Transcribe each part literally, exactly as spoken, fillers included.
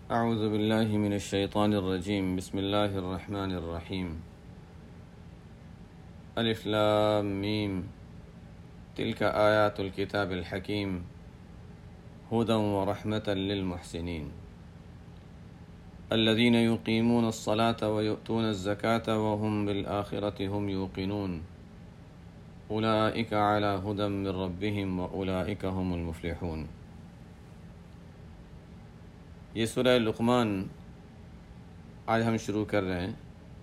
اعوذ باللہ من الشیطان الرجیم بسم اللہ الرحمن الرحیم الف لام میم تلک آیات الکتاب الحکیم ہدی ورحمۃ للمحسنین الذین یقیمون الصلاة ویؤتون الزکاة وهم بالآخرة هم یوقنون اولئک علی ہدی من ربهم واولئک هم المفلحون۔ یہ سورہ لقمان آج ہم شروع کر رہے ہیں،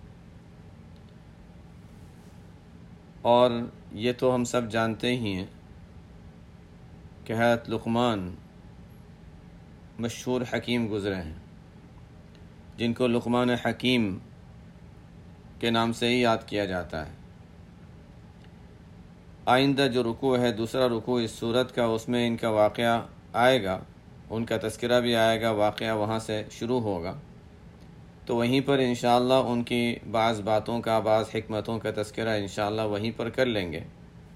اور یہ تو ہم سب جانتے ہی ہیں کہ حضرت لقمان مشہور حکیم گزرے ہیں، جن کو لقمان حکیم کے نام سے ہی یاد کیا جاتا ہے۔ آئندہ جو رکوع ہے، دوسرا رکوع اس سورت کا، اس میں ان کا واقعہ آئے گا، ان کا تذکرہ بھی آئے گا، واقعہ وہاں سے شروع ہوگا، تو وہیں پر انشاءاللہ ان کی بعض باتوں کا، بعض حکمتوں کا تذکرہ انشاءاللہ وہیں پر کر لیں گے۔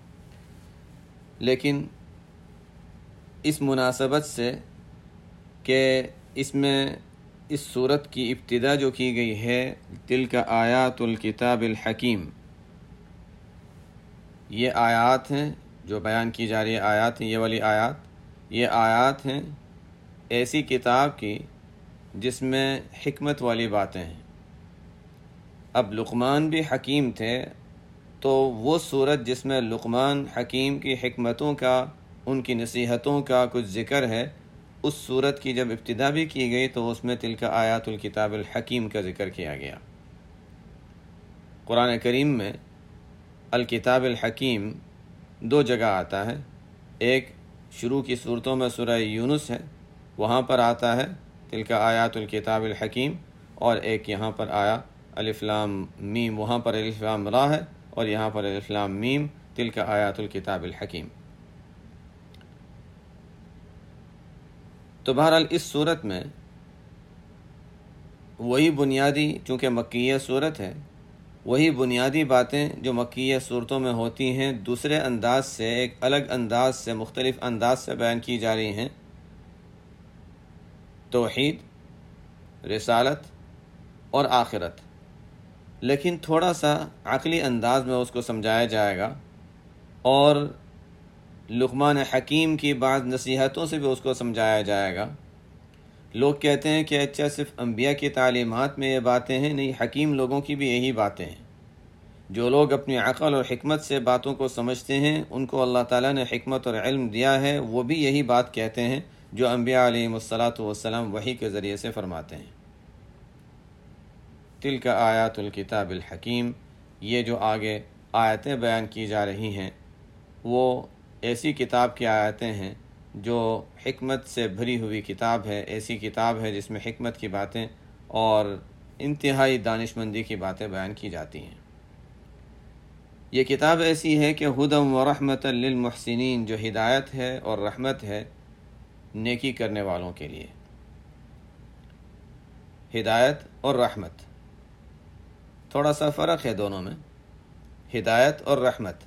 لیکن اس مناسبت سے کہ اس میں اس سورت کی ابتدا جو کی گئی ہے تلک آیات الکتاب الحکیم، یہ آیات ہیں جو بیان کی جا رہی ہے، آیات ہیں، یہ والی آیات، یہ آیات ہیں ایسی کتاب کی جس میں حکمت والی باتیں ہیں۔ اب لقمان بھی حکیم تھے، تو وہ صورت جس میں لقمان حکیم کی حکمتوں کا، ان کی نصیحتوں کا کچھ ذکر ہے، اس صورت کی جب ابتدا بھی کی گئی تو اس میں تلک آیات الکتاب الحکیم کا ذکر کیا گیا۔ قرآن کریم میں الکتاب الحکیم دو جگہ آتا ہے، ایک شروع کی صورتوں میں سورہ یونس ہے، وہاں پر آتا ہے تلک آیات الکتاب الحکیم، اور ایک یہاں پر آیا الف لام میم، وہاں پر الف لام را ہے اور یہاں پر الف لام میم تلک آیات الکتاب الحکیم۔ تو بہرحال اس صورت میں وہی بنیادی، چونکہ مکیہ صورت ہے، وہی بنیادی باتیں جو مکیہ صورتوں میں ہوتی ہیں دوسرے انداز سے، ایک الگ انداز سے، مختلف انداز سے بیان کی جا رہی ہیں۔ توحید، رسالت اور آخرت، لیکن تھوڑا سا عقلی انداز میں اس کو سمجھایا جائے گا، اور لقمان حکیم کی بعض نصیحتوں سے بھی اس کو سمجھایا جائے گا۔ لوگ کہتے ہیں کہ اچھا صرف انبیاء کی تعلیمات میں یہ باتیں ہیں، نہیں، حکیم لوگوں کی بھی یہی باتیں ہیں۔ جو لوگ اپنی عقل اور حکمت سے باتوں کو سمجھتے ہیں، ان کو اللہ تعالیٰ نے حکمت اور علم دیا ہے، وہ بھی یہی بات کہتے ہیں جو انبیاء علیہم الصلاۃ والسلام وحی کے ذریعے سے فرماتے ہیں۔ تلک آیات الکتاب الحکیم، یہ جو آگے آیتیں بیان کی جا رہی ہیں وہ ایسی کتاب کی آیتیں ہیں جو حکمت سے بھری ہوئی کتاب ہے، ایسی کتاب ہے جس میں حکمت کی باتیں اور انتہائی دانشمندی کی باتیں بیان کی جاتی ہیں۔ یہ کتاب ایسی ہے کہ ہدی ورحمۃ للمحسنین، جو ہدایت ہے اور رحمت ہے نیکی کرنے والوں کے لیے۔ ہدایت اور رحمت، تھوڑا سا فرق ہے دونوں میں۔ ہدایت اور رحمت،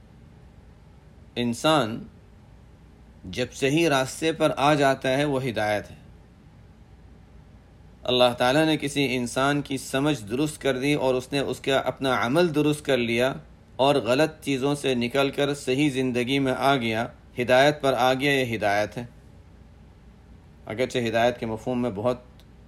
انسان جب صحیح راستے پر آ جاتا ہے وہ ہدایت ہے۔ اللہ تعالیٰ نے کسی انسان کی سمجھ درست کر دی اور اس نے اس کا اپنا عمل درست کر لیا اور غلط چیزوں سے نکل کر صحیح زندگی میں آ گیا، ہدایت پر آ گیا، یہ ہدایت ہے۔ اگرچہ ہدایت کے مفہوم میں بہت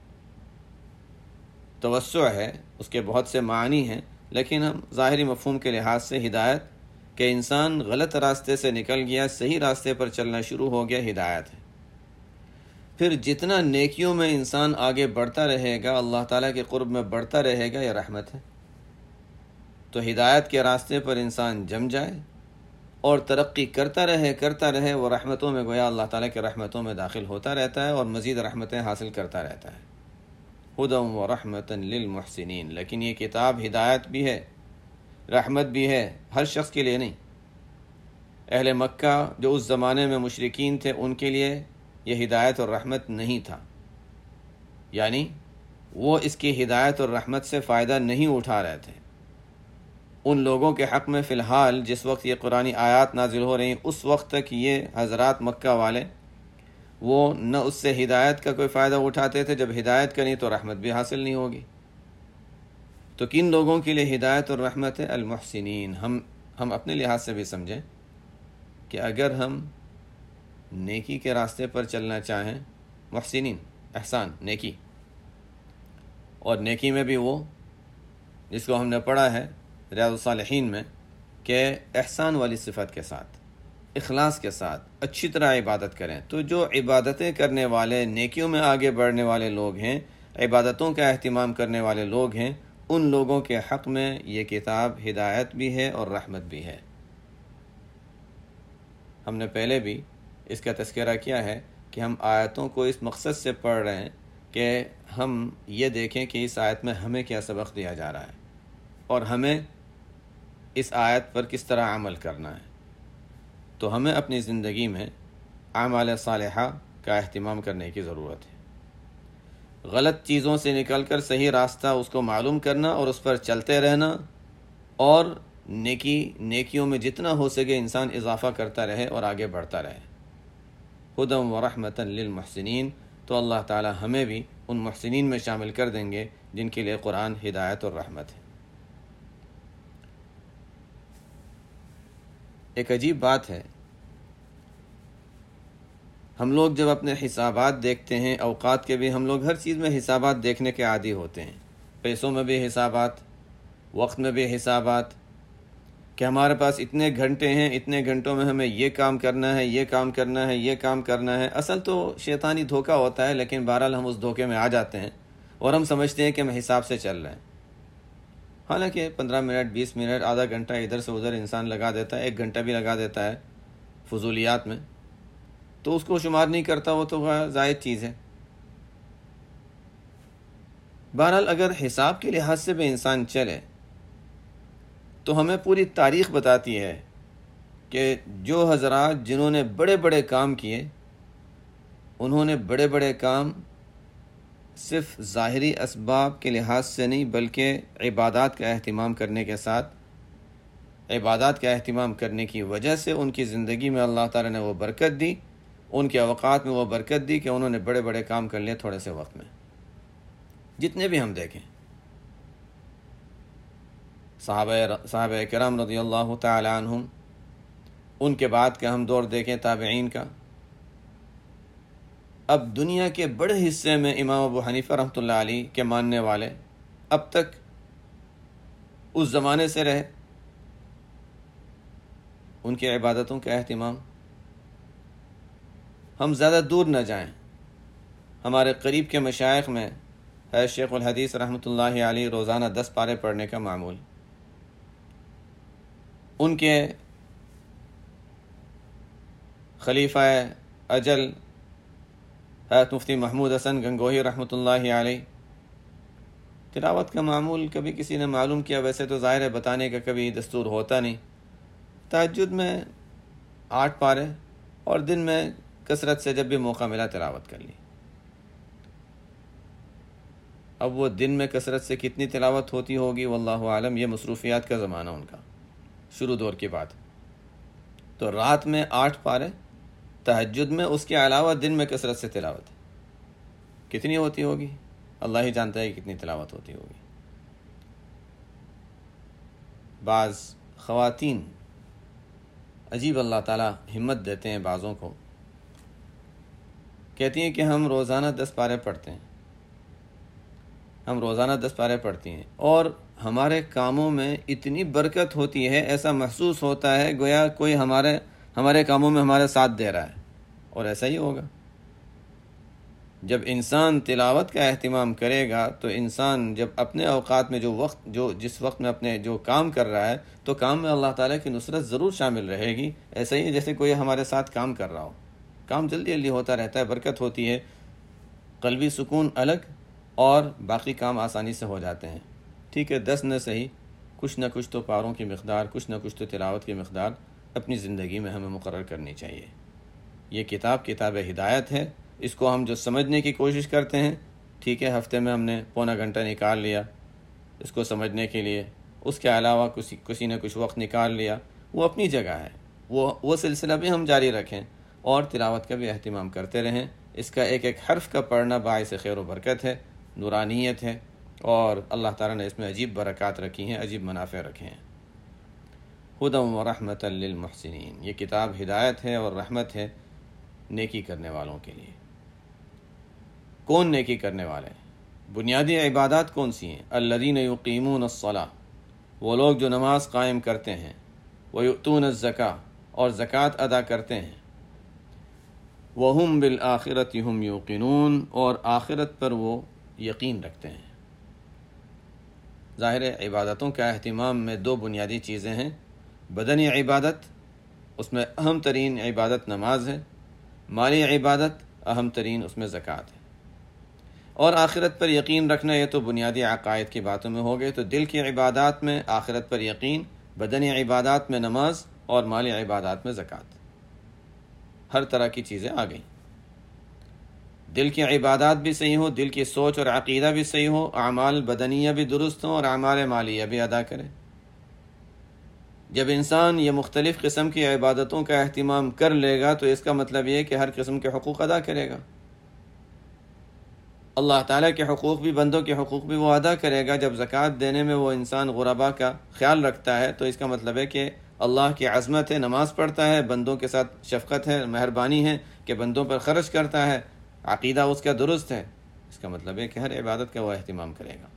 توسع ہے، اس کے بہت سے معنی ہیں، لیکن ہم ظاہری مفہوم کے لحاظ سے ہدایت کہ انسان غلط راستے سے نکل گیا، صحیح راستے پر چلنا شروع ہو گیا، ہدایت ہے۔ پھر جتنا نیکیوں میں انسان آگے بڑھتا رہے گا، اللہ تعالیٰ کے قرب میں بڑھتا رہے گا، یہ رحمت ہے۔ تو ہدایت کے راستے پر انسان جم جائے اور ترقی کرتا رہے کرتا رہے وہ رحمتوں میں، گویا اللہ تعالیٰ کے رحمتوں میں داخل ہوتا رہتا ہے اور مزید رحمتیں حاصل کرتا رہتا ہے۔ ہدی ورحمۃ للمحسنین، لیکن یہ کتاب ہدایت بھی ہے، رحمت بھی ہے، ہر شخص کے لیے نہیں۔ اہل مکہ جو اس زمانے میں مشرکین تھے، ان کے لیے یہ ہدایت اور رحمت نہیں تھا، یعنی وہ اس کی ہدایت اور رحمت سے فائدہ نہیں اٹھا رہے تھے۔ ان لوگوں کے حق میں فی الحال جس وقت یہ قرآنی آیات نازل ہو رہی ہیں، اس وقت تک یہ حضرات مکہ والے وہ نہ اس سے ہدایت کا کوئی فائدہ اٹھاتے تھے، جب ہدایت کریں تو رحمت بھی حاصل نہیں ہوگی۔ تو کن لوگوں کے لیے ہدایت اور رحمت ہے؟ المحسنین۔ ہم ہم اپنے لحاظ سے بھی سمجھیں کہ اگر ہم نیکی کے راستے پر چلنا چاہیں، محسنین احسان نیکی، اور نیکی میں بھی وہ جس کو ہم نے پڑھا ہے ریاض الصالحین میں کہ احسان والی صفت کے ساتھ، اخلاص کے ساتھ اچھی طرح عبادت کریں، تو جو عبادتیں کرنے والے، نیکیوں میں آگے بڑھنے والے لوگ ہیں، عبادتوں کا اہتمام کرنے والے لوگ ہیں، ان لوگوں کے حق میں یہ کتاب ہدایت بھی ہے اور رحمت بھی ہے۔ ہم نے پہلے بھی اس کا تذکرہ کیا ہے کہ ہم آیتوں کو اس مقصد سے پڑھ رہے ہیں کہ ہم یہ دیکھیں کہ اس آیت میں ہمیں کیا سبق دیا جا رہا ہے اور ہمیں اس آیت پر کس طرح عمل کرنا ہے۔ تو ہمیں اپنی زندگی میں اعمال صالحہ کا اہتمام کرنے کی ضرورت ہے۔ غلط چیزوں سے نکل کر صحیح راستہ اس کو معلوم کرنا اور اس پر چلتے رہنا، اور نیکی نیکیوں میں جتنا ہو سکے انسان اضافہ کرتا رہے اور آگے بڑھتا رہے۔ ہدی و رحمۃ للمحسنین، تو اللہ تعالی ہمیں بھی ان محسنین میں شامل کر دیں گے جن کے لیے قرآن ہدایت اور رحمت ہے۔ ایک عجیب بات ہے، ہم لوگ جب اپنے حسابات دیکھتے ہیں، اوقات کے بھی ہم لوگ ہر چیز میں حسابات دیکھنے کے عادی ہوتے ہیں، پیسوں میں بھی حسابات، وقت میں بھی حسابات، کہ ہمارے پاس اتنے گھنٹے ہیں، اتنے گھنٹوں میں ہمیں یہ کام کرنا ہے، یہ کام کرنا ہے، یہ کام کرنا ہے۔ اصل تو شیطانی دھوکہ ہوتا ہے، لیکن بہرحال ہم اس دھوکے میں آ جاتے ہیں اور ہم سمجھتے ہیں کہ ہم حساب سے چل رہے ہیں، حالانکہ پندرہ منٹ، بیس منٹ، آدھا گھنٹہ ادھر سے ادھر انسان لگا دیتا ہے، ایک گھنٹہ بھی لگا دیتا ہے فضولیات میں، تو اس کو شمار نہیں کرتا، وہ تو زائد چیز ہے۔ بہرحال اگر حساب کے لحاظ سے بھی انسان چلے تو ہمیں پوری تاریخ بتاتی ہے کہ جو حضرات جنہوں نے بڑے بڑے کام کیے، انہوں نے بڑے بڑے کام صرف ظاہری اسباب کے لحاظ سے نہیں بلکہ عبادات کا اہتمام کرنے کے ساتھ، عبادات کا اہتمام کرنے کی وجہ سے ان کی زندگی میں اللہ تعالی نے وہ برکت دی، ان کے اوقات میں وہ برکت دی کہ انہوں نے بڑے بڑے کام کر لیے تھوڑے سے وقت میں۔ جتنے بھی ہم دیکھیں صحابہ صحابہ کرام رضی اللہ تعالی عنہم، ان کے بعد کا ہم دور دیکھیں تابعین کا، اب دنیا کے بڑے حصے میں امام ابو حنیفہ رحمۃ اللہ علیہ کے ماننے والے اب تک اس زمانے سے رہے، ان کی عبادتوں کا اہتمام۔ ہم زیادہ دور نہ جائیں، ہمارے قریب کے مشائخ میں ہے شیخ الحدیث رحمۃ اللہ علیہ روزانہ دس پارے پڑھنے کا معمول، ان کے خلیفہ اجل حضرت مفتی محمود حسن گنگوہی رحمۃ اللہ علیہ، تلاوت کا معمول کبھی کسی نے معلوم کیا، ویسے تو ظاہر ہے بتانے کا کبھی دستور ہوتا نہیں، تہجد میں آٹھ پارے اور دن میں کثرت سے جب بھی موقع ملا تلاوت کر لی۔ اب وہ دن میں کثرت سے کتنی تلاوت ہوتی ہوگی واللہ عالم، یہ مصروفیات کا زمانہ ان کا، شروع دور کی بات۔ تو رات میں آٹھ پارے تہجد میں، اس کے علاوہ دن میں کثرت سے تلاوت کتنی ہوتی ہوگی، اللہ ہی جانتا ہے کتنی تلاوت ہوتی ہوگی۔ بعض خواتین عجیب اللہ تعالیٰ ہمت دیتے ہیں بعضوں کو، کہتی ہیں کہ ہم روزانہ دس پارے پڑھتے ہیں، ہم روزانہ دس پارے پڑھتی ہیں اور ہمارے کاموں میں اتنی برکت ہوتی ہے، ایسا محسوس ہوتا ہے گویا کوئی ہمارے ہمارے کاموں میں ہمارے ساتھ دے رہا ہے، اور ایسا ہی ہوگا۔ جب انسان تلاوت کا اہتمام کرے گا تو انسان جب اپنے اوقات میں جو وقت جو جس وقت میں اپنے جو کام کر رہا ہے تو کام میں اللہ تعالیٰ کی نصرت ضرور شامل رہے گی، ایسا ہی جیسے کوئی ہمارے ساتھ کام کر رہا ہو، کام جلدی جلدی ہوتا رہتا ہے، برکت ہوتی ہے، قلبی سکون الگ اور باقی کام آسانی سے ہو جاتے ہیں۔ ٹھیک ہے، دس نہ صحیح، کچھ نہ کچھ تو پاروں کی مقدار، کچھ نہ کچھ تو تلاوت کی مقدار اپنی زندگی میں ہمیں مقرر کرنی چاہیے۔ یہ کتاب کتاب ہدایت ہے، اس کو ہم جو سمجھنے کی کوشش کرتے ہیں، ٹھیک ہے ہفتے میں ہم نے پونا گھنٹہ نکال لیا اس کو سمجھنے کے لیے، اس کے علاوہ کسی کسی نے کچھ وقت نکال لیا، وہ اپنی جگہ ہے، وہ وہ سلسلہ بھی ہم جاری رکھیں، اور تلاوت کا بھی اہتمام کرتے رہیں۔ اس کا ایک ایک حرف کا پڑھنا باعث خیر و برکت ہے، نورانیت ہے، اور اللہ تعالیٰ نے اس میں عجیب برکات رکھی ہیں، عجیب منافع رکھے ہیں۔ ہدی و رحمۃ للمحسنین، یہ کتاب ہدایت ہے اور رحمت ہے نیکی کرنے والوں کے لیے۔ کون نیکی کرنے والے ہیں؟ بنیادی عبادات کون سی ہیں؟ الذین یقیمون الصلاۃ، وہ لوگ جو نماز قائم کرتے ہیں، ویؤتون الزکاۃ، اور زکوٰۃ ادا کرتے ہیں، وہم بالآخرۃ ہم یوقنون، اور آخرت پر وہ یقین رکھتے ہیں۔ ظاہر عبادتوں کا اہتمام میں دو بنیادی چیزیں ہیں۔ بدنی عبادت، اس میں اہم ترین عبادت نماز ہے۔ مالی عبادت، اہم ترین اس میں زکوٰۃ ہے۔ اور آخرت پر یقین رکھنا، یہ تو بنیادی عقائد کی باتوں میں ہو گئے۔ تو دل کی عبادات میں آخرت پر یقین، بدنی عبادات میں نماز، اور مالی عبادات میں زکوٰۃ، ہر طرح کی چیزیں آ گئیں۔ دل کی عبادات بھی صحیح ہو، دل کی سوچ اور عقیدہ بھی صحیح ہو، اعمال بدنیہ بھی درست ہوں، اور اعمال مالیہ بھی ادا کرے۔ جب انسان یہ مختلف قسم کی عبادتوں کا اہتمام کر لے گا تو اس کا مطلب یہ ہے کہ ہر قسم کے حقوق ادا کرے گا۔ اللہ تعالیٰ کے حقوق بھی، بندوں کے حقوق بھی وہ ادا کرے گا۔ جب زکوٰۃ دینے میں وہ انسان غربا کا خیال رکھتا ہے تو اس کا مطلب ہے کہ اللہ کی عظمت ہے، نماز پڑھتا ہے، بندوں کے ساتھ شفقت ہے، مہربانی ہے کہ بندوں پر خرچ کرتا ہے، عقیدہ اس کا درست ہے، اس کا مطلب ہے کہ ہر عبادت کا وہ اہتمام کرے گا۔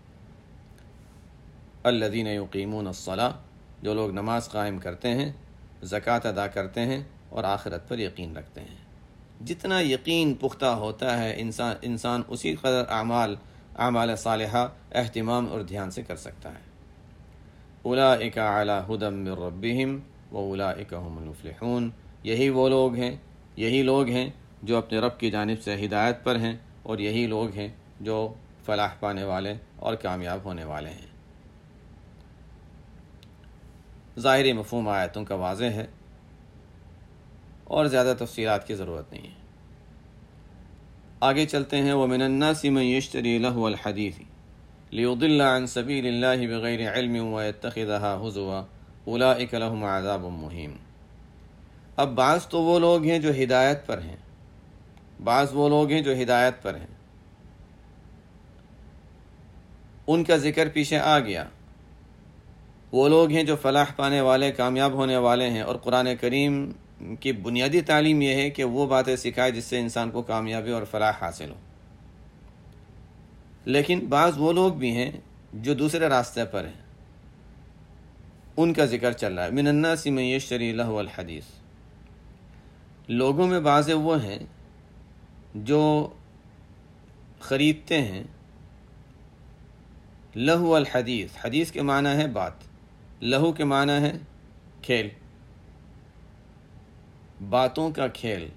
الذین یقیمون الصلاۃ، جو لوگ نماز قائم کرتے ہیں، زکوٰۃ ادا کرتے ہیں، اور آخرت پر یقین رکھتے ہیں۔ جتنا یقین پختہ ہوتا ہے انسان انسان اسی قدر اعمال اعمال صالحہ اہتمام اور دھیان سے کر سکتا ہے۔ اولئک علی ھدی من ربہم واولئک ھم المفلحون، یہی وہ لوگ ہیں یہی لوگ ہیں جو اپنے رب کی جانب سے ہدایت پر ہیں، اور یہی لوگ ہیں جو فلاح پانے والے اور کامیاب ہونے والے ہیں۔ ظاہری مفہوم آیتوں کا واضح ہے اور زیادہ تفصیلات کی ضرورت نہیں ہے۔ آگے چلتے ہیں۔ وَمِنَ النَّاسِ مَن يَشْتَرِي لَهْوَ الْحَدِيثِ لِيُضِلَّ عَن سَبِيلِ اللَّهِ بِغَيْرِ عِلْمٍ وَيَتَّخِذَهَا هُزُوًا أُولَئِكَ لَهُمْ عَذَابٌ مُّهِينٌ۔ اب بعض تو وہ لوگ ہیں جو ہدایت پر ہیں، بعض وہ لوگ ہیں جو ہدایت پر ہیں، ان کا ذکر پیچھے آ گیا۔ وہ لوگ ہیں جو فلاح پانے والے، کامیاب ہونے والے ہیں، اور قرآن کریم کی بنیادی تعلیم یہ ہے کہ وہ باتیں سکھائے جس سے انسان کو کامیابی اور فلاح حاصل ہو۔ لیکن بعض وہ لوگ بھی ہیں جو دوسرے راستے پر ہیں، ان کا ذکر چل رہا ہے۔ من الناس من یشتری لہو الحدیث، لوگوں میں بعض وہ ہیں جو خریدتے ہیں لہو الحدیث۔ حدیث کے معنی ہے بات، لہو کے معنی ہے کھیل، باتوں کا کھیل،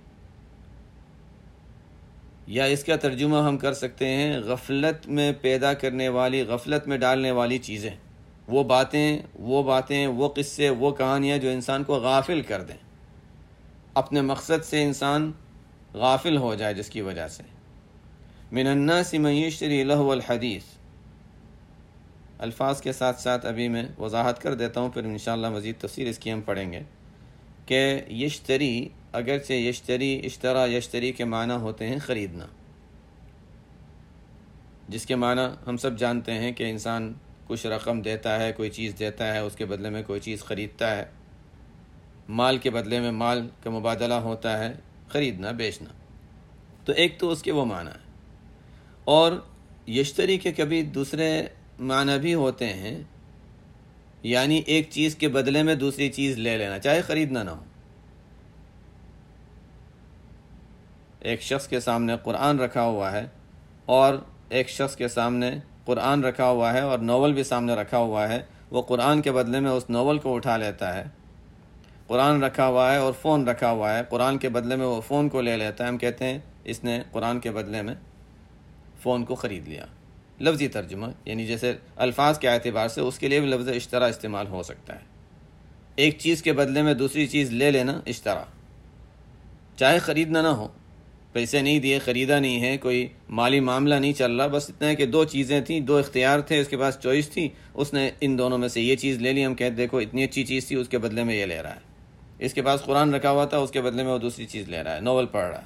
یا اس کا ترجمہ ہم کر سکتے ہیں غفلت میں پیدا کرنے والی، غفلت میں ڈالنے والی چیزیں، وہ باتیں وہ باتیں وہ قصے، وہ کہانیاں جو انسان کو غافل کر دیں، اپنے مقصد سے انسان غافل ہو جائے، جس کی وجہ سے۔ من الناس من یشتری لہو الحدیث، الفاظ کے ساتھ ساتھ ابھی میں وضاحت کر دیتا ہوں، پھر انشاءاللہ مزید تفصیل اس کی ہم پڑھیں گے کہ یشتری، اگرچہ یشتری اشترا یشتری کے معنی ہوتے ہیں خریدنا، جس کے معنی ہم سب جانتے ہیں کہ انسان کچھ رقم دیتا ہے، کوئی چیز دیتا ہے، اس کے بدلے میں کوئی چیز خریدتا ہے، مال کے بدلے میں مال کا مبادلہ ہوتا ہے، خریدنا بیچنا۔ تو ایک تو اس کے وہ معنی ہے، اور یشتری کے کبھی دوسرے معنی بھی ہوتے ہیں، یعنی ایک چیز کے بدلے میں دوسری چیز لے لینا، چاہے خریدنا نہ ہو۔ ایک شخص کے سامنے قرآن رکھا ہوا ہے، اور ایک شخص کے سامنے قرآن رکھا ہوا ہے اور ناول بھی سامنے رکھا ہوا ہے، وہ قرآن کے بدلے میں اس ناول کو اٹھا لیتا ہے۔ قرآن رکھا ہوا ہے اور فون رکھا ہوا ہے، قرآن کے بدلے میں وہ فون کو لے لیتا ہے، ہم کہتے ہیں اس نے قرآن کے بدلے میں فون کو خرید لیا۔ لفظی ترجمہ، یعنی جیسے الفاظ کے اعتبار سے اس کے لیے بھی لفظ اشترا استعمال ہو سکتا ہے۔ ایک چیز کے بدلے میں دوسری چیز لے لینا اشترا، چاہے خریدنا نہ ہو، پیسے نہیں دیے، خریدا نہیں ہے، کوئی مالی معاملہ نہیں چل رہا، بس اتنا ہے کہ دو چیزیں تھیں، دو اختیار تھے، اس کے پاس چوائس تھی، اس نے ان دونوں میں سے یہ چیز لے لی، ہم کہتے دیکھو اتنی اچھی چیز تھی، اس کے بدلے میں یہ لے رہا ہے۔ اس کے پاس قرآن رکھا ہوا تھا، اس کے بدلے میں وہ دوسری چیز لے رہا ہے، ناول پڑھ رہا ہے.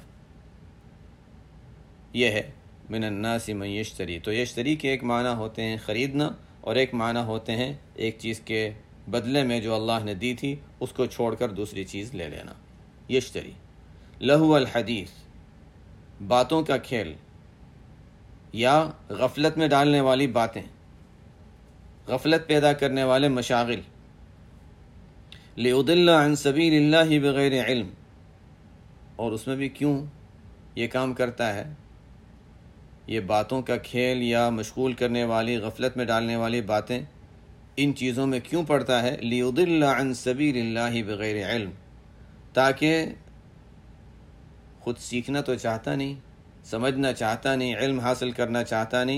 یہ ہے من الناس من یشتری. تو یشتری کے ایک معنی ہوتے ہیں خریدنا، اور ایک معنی ہوتے ہیں ایک چیز کے بدلے میں جو اللہ نے دی تھی اس کو چھوڑ کر دوسری چیز لے لینا. یشتری. لہو الحدیث، باتوں کا کھیل یا غفلت میں ڈالنے والی باتیں، غفلت پیدا کرنے والے مشاغل. لِيُضِلَّ عَن سَبِيلِ اللَّهِ بِغَيْرِ علم. اور اس میں بھی کیوں یہ کام کرتا ہے؟ یہ باتوں کا کھیل یا مشغول کرنے والی، غفلت میں ڈالنے والی باتیں ان چیزوں میں کیوں پڑتا ہے؟ لِيُضِلَّ عَن سَبِيلِ اللَّهِ بِغَيْرِ علم، تاکہ خود سیکھنا تو چاہتا نہیں، سمجھنا چاہتا نہیں، علم حاصل کرنا چاہتا نہیں،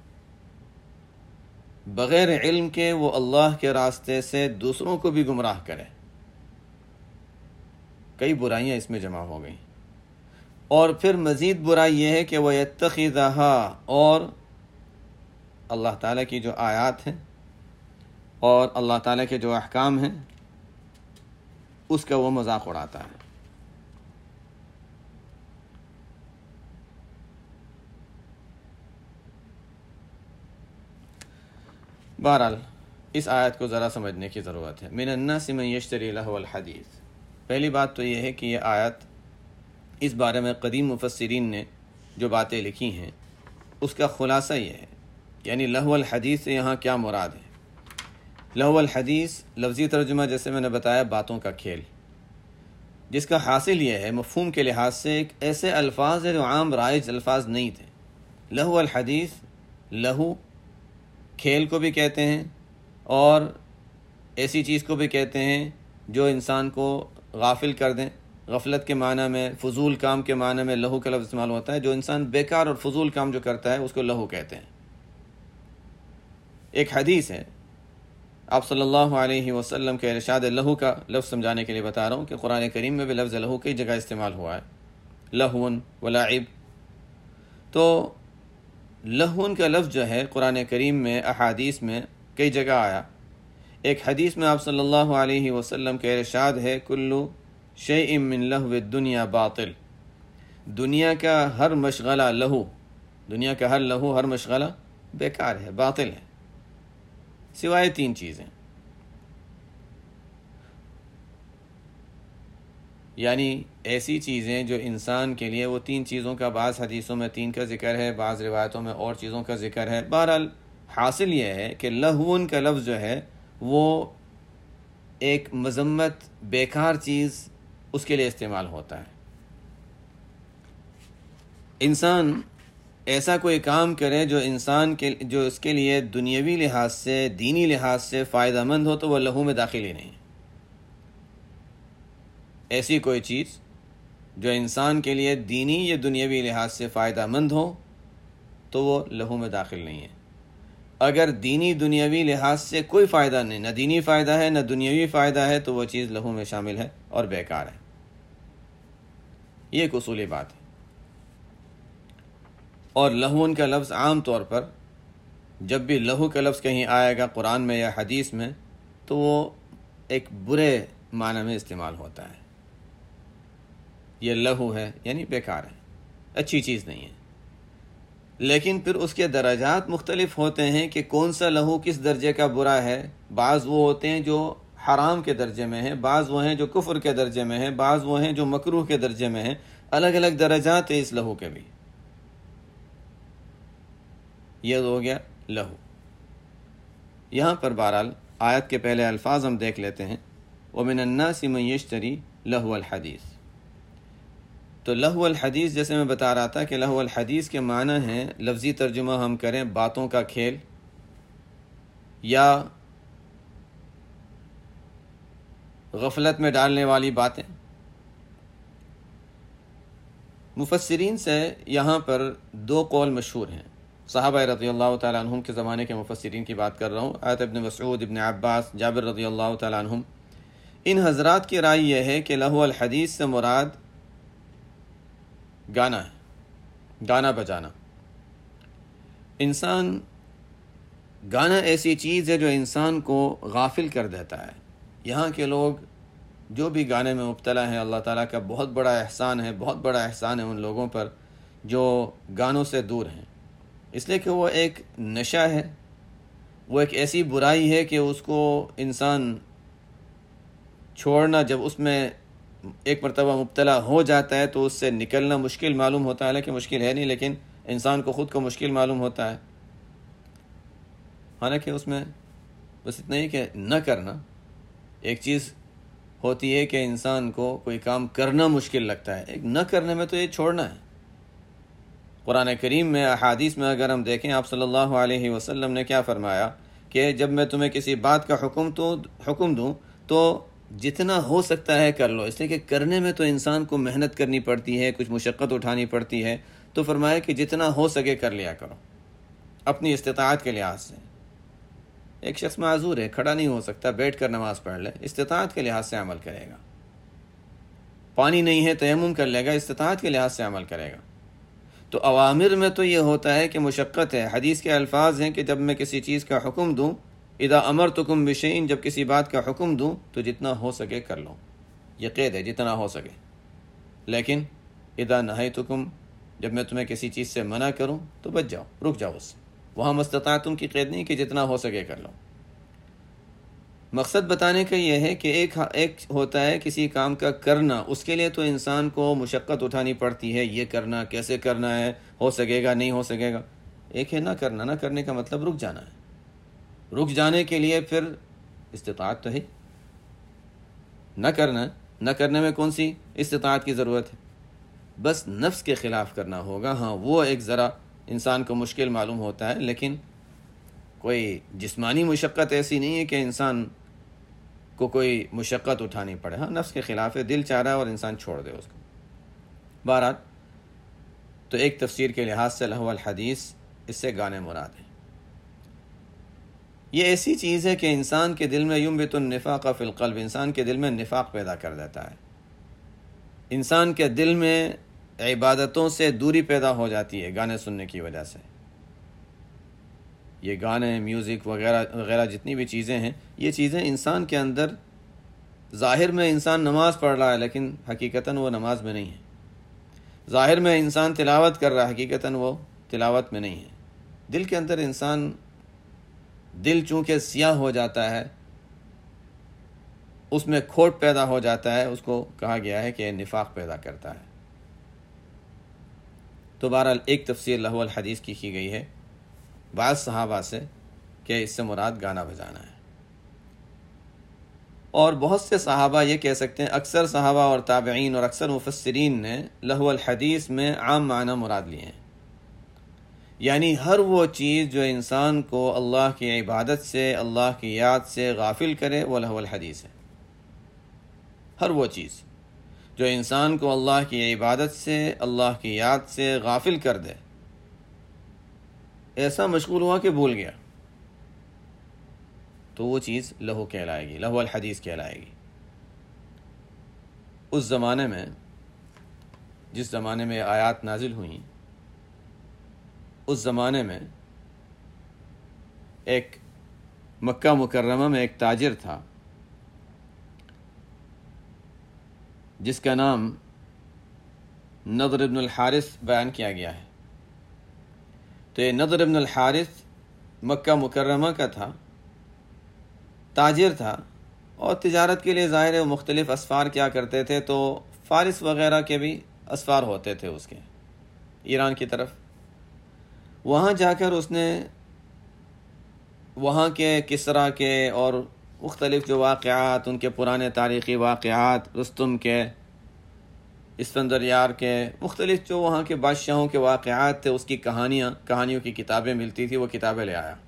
بغیر علم کے وہ اللہ کے راستے سے دوسروں کو بھی گمراہ کرے. کئی برائیاں اس میں جمع ہو گئیں. اور پھر مزید برائی یہ ہے کہ وہ يَتَّخِذَهَا، اور اللہ تعالیٰ کی جو آیات ہیں اور اللہ تعالیٰ کے جو احکام ہیں اس کا وہ مذاق اڑاتا ہے. بہرحال اس آیت کو ذرا سمجھنے کی ضرورت ہے. من الناس من یشتری لہو الحدیث. پہلی بات تو یہ ہے کہ یہ آیت، اس بارے میں قدیم مفسرین نے جو باتیں لکھی ہیں اس کا خلاصہ یہ ہے. یعنی لہو الحدیث سے یہاں کیا مراد ہے؟ لہو الحدیث لفظی ترجمہ جیسے میں نے بتایا باتوں کا کھیل، جس کا حاصل یہ ہے مفہوم کے لحاظ سے ایک ایسے الفاظ ہیں جو عام رائج الفاظ نہیں تھے. لہو الحدیث، لہو کھیل کو بھی کہتے ہیں اور ایسی چیز کو بھی کہتے ہیں جو انسان کو غافل کر دیں. غفلت کے معنی میں، فضول کام کے معنی میں لہو کا لفظ استعمال ہوتا ہے. جو انسان بیکار اور فضول کام جو کرتا ہے اس کو لہو کہتے ہیں. ایک حدیث ہے، آپ صلی اللہ علیہ وسلم کے ارشاد لہو کا لفظ سمجھانے کے لیے بتا رہا ہوں کہ قرآن کریم میں بھی لفظ لہو کئی جگہ استعمال ہوا ہے، لہون ولعب. تو لہون کا لفظ جو ہے قرآن کریم میں، احادیث میں کئی جگہ آیا. ایک حدیث میں آپ صلی اللہ علیہ وسلم کے ارشاد ہے کلو شیء من لہو الدنیا باطل. دنیا کا ہر مشغلہ لہو، دنیا کا ہر لہو، ہر مشغلہ بیکار ہے، باطل ہے، سوائے تین چیزیں. یعنی ایسی چیزیں جو انسان کے لیے، وہ تین چیزوں کا بعض حدیثوں میں تین کا ذکر ہے، بعض روایتوں میں اور چیزوں کا ذکر ہے. بہرحال حاصل یہ ہے کہ لہون کا لفظ جو ہے وہ ایک مذمت، بیکار چیز اس کے لیے استعمال ہوتا ہے. انسان ایسا کوئی کام کرے جو انسان کے جو اس کے لیے دنیاوی لحاظ سے، دینی لحاظ سے فائدہ مند ہو تو وہ لہو میں داخل ہی نہیں. ایسی کوئی چیز جو انسان کے لیے دینی یا دنیاوی لحاظ سے فائدہ مند ہو تو وہ لہو میں داخل نہیں ہے. اگر دینی دنیاوی لحاظ سے کوئی فائدہ نہیں، نہ دینی فائدہ ہے نہ دنیاوی فائدہ ہے، تو وہ چیز لہو میں شامل ہے اور بیکار ہے. یہ ایک اصولی بات ہے. اور لہون کا لفظ عام طور پر جب بھی لہو کا لفظ کہیں آئے گا قرآن میں یا حدیث میں تو وہ ایک برے معنی میں استعمال ہوتا ہے. یہ لہو ہے یعنی بیکار ہے، اچھی چیز نہیں ہے. لیکن پھر اس کے درجات مختلف ہوتے ہیں کہ کون سا لہو کس درجے کا برا ہے. بعض وہ ہوتے ہیں جو حرام کے درجے میں ہیں، بعض وہ ہیں جو کفر کے درجے میں ہیں، بعض وہ ہیں جو مکروہ کے درجے میں ہیں. الگ الگ درجات ہیں اس لہو کے بھی. یہ ہو گیا لہو. یہاں پر بہرحال آیت کے پہلے الفاظ ہم دیکھ لیتے ہیں. وَمِنَ النَّاسِ مَن يَشْتَرِي لَهْوَ الْحَدِيثِ. تو لہو الحدیث جیسے میں بتا رہا تھا کہ لہو الحدیث کے معنی ہیں، لفظی ترجمہ ہم کریں باتوں کا کھیل یا غفلت میں ڈالنے والی باتیں. مفسرین سے یہاں پر دو قول مشہور ہیں. صحابہ رضی اللہ تعالیٰ عنہم کے زمانے کے مفسرین کی بات کر رہا ہوں، حضرت ابن مسعود، ابن عباس، جابر رضی اللہ تعالیٰ عنہم. ان حضرات کی رائے یہ ہے کہ لہو الحدیث سے مراد گانا ہے، گانا بجانا. انسان گانا ایسی چیز ہے جو انسان کو غافل کر دیتا ہے. یہاں کے لوگ جو بھی گانے میں مبتلا ہیں، اللہ تعالیٰ کا بہت بڑا احسان ہے، بہت بڑا احسان ہے ان لوگوں پر جو گانوں سے دور ہیں، اس لیے کہ وہ ایک نشہ ہے، وہ ایک ایسی برائی ہے کہ اس کو انسان چھوڑنا، جب اس میں ایک مرتبہ مبتلا ہو جاتا ہے تو اس سے نکلنا مشکل معلوم ہوتا ہے، حالانکہ مشکل ہے نہیں، لیکن انسان کو خود کو مشکل معلوم ہوتا ہے۔ حالانکہ اس میں بس اتنا ہی کہ نہ کرنا، ایک چیز ہوتی ہے کہ انسان کو کوئی کام کرنا مشکل لگتا ہے، ایک نہ کرنے میں تو یہ چھوڑنا ہے۔ قرآن کریم میں، احادیث میں اگر ہم دیکھیں، آپ صلی اللہ علیہ وسلم نے کیا فرمایا کہ جب میں تمہیں کسی بات کا حکم تو حکم دوں تو جتنا ہو سکتا ہے کر لو، اس لیے کہ کرنے میں تو انسان کو محنت کرنی پڑتی ہے، کچھ مشقت اٹھانی پڑتی ہے، تو فرمایا کہ جتنا ہو سکے کر لیا کرو اپنی استطاعت کے لحاظ سے۔ ایک شخص معذور ہے، کھڑا نہیں ہو سکتا، بیٹھ کر نماز پڑھ لے، استطاعت کے لحاظ سے عمل کرے گا۔ پانی نہیں ہے، تیمم کر لے گا، استطاعت کے لحاظ سے عمل کرے گا۔ تو اوامر میں تو یہ ہوتا ہے کہ مشقت ہے۔ حدیث کے الفاظ ہیں کہ جب میں کسی چیز کا حکم دوں، اذا امرتکم بشیء، جب کسی بات کا حکم دوں تو جتنا ہو سکے کر لو، یہ قید ہے، جتنا ہو سکے۔ لیکن اذا نہیتکم، جب میں تمہیں کسی چیز سے منع کروں تو بچ جاؤ، رک جاؤ اس سے۔ وہاں مستطاعتم کی قید نہیں کہ جتنا ہو سکے کر لو۔ مقصد بتانے کا یہ ہے کہ ایک ایک ہوتا ہے کسی کام کا کرنا، اس کے لیے تو انسان کو مشقت اٹھانی پڑتی ہے، یہ کرنا، کیسے کرنا ہے، ہو سکے گا نہیں ہو سکے گا۔ ایک ہے نہ کرنا، نہ کرنے کا مطلب رک جانا ہے۔ رک جانے کے لیے پھر استطاعت تو ہے، نہ کرنا، نہ کرنے میں کون سی استطاعت کی ضرورت ہے؟ بس نفس کے خلاف کرنا ہوگا۔ ہاں وہ ایک ذرا انسان کو مشکل معلوم ہوتا ہے، لیکن کوئی جسمانی مشقت ایسی نہیں ہے کہ انسان کو کوئی مشقت اٹھانی پڑے۔ ہاں نفس کے خلاف ہے، دل چاہ رہا ہے اور انسان چھوڑ دے اس کو۔ بہرحال تو ایک تفسیر کے لحاظ سے لہو الحدیث، اس سے گانے مراد ہیں۔ یہ ایسی چیز ہے کہ انسان کے دل میں ینبت النفاق فی القلب، انسان کے دل میں نفاق پیدا کر دیتا ہے، انسان کے دل میں عبادتوں سے دوری پیدا ہو جاتی ہے گانے سننے کی وجہ سے۔ یہ گانے، میوزک وغیرہ وغیرہ جتنی بھی چیزیں ہیں، یہ چیزیں انسان کے اندر، ظاہر میں انسان نماز پڑھ رہا ہے لیکن حقیقتاً وہ نماز میں نہیں ہے، ظاہر میں انسان تلاوت کر رہا ہے، حقیقتاً وہ تلاوت میں نہیں ہے۔ دل کے اندر انسان، دل چونکہ سیاہ ہو جاتا ہے، اس میں کھوٹ پیدا ہو جاتا ہے، اس کو کہا گیا ہے کہ یہ نفاق پیدا کرتا ہے۔ تو بہرحال ایک تفسیر لہو الحدیث کی کی گئی ہے بعض صحابہ سے کہ اس سے مراد گانا بجانا ہے، اور بہت سے صحابہ یہ کہہ سکتے ہیں، اکثر صحابہ اور تابعین اور اکثر مفسرین نے لہو الحدیث میں عام معنی مراد لیے ہیں، یعنی ہر وہ چیز جو انسان کو اللہ کی عبادت سے، اللہ کی یاد سے غافل کرے، وہ لہو الحدیث ہے۔ ہر وہ چیز جو انسان کو اللہ کی عبادت سے، اللہ کی یاد سے غافل کر دے، ایسا مشغول ہوا کہ بھول گیا، تو وہ چیز لہو کہلائے گی، لہو الحدیث کہلائے گی۔ اس زمانے میں، جس زمانے میں آیات نازل ہوئیں، اس زمانے میں ایک مکہ مکرمہ میں ایک تاجر تھا جس کا نام نضر بن الحارث بیان کیا گیا ہے۔ تو یہ نضر بن الحارث مکہ مکرمہ کا تھا، تاجر تھا، اور تجارت کے لیے ظاہر ہے مختلف اسفار کیا کرتے تھے، تو فارس وغیرہ کے بھی اسفار ہوتے تھے اس کے، ایران کی طرف۔ وہاں جا کر اس نے وہاں کے کسریٰ کے اور مختلف جو واقعات، ان کے پرانے تاریخی واقعات، رستم کے، اسفندیار کے، مختلف جو وہاں کے بادشاہوں کے واقعات تھے، اس کی کہانیاں، کہانیوں کی کتابیں ملتی تھی، وہ کتابیں لے آیا،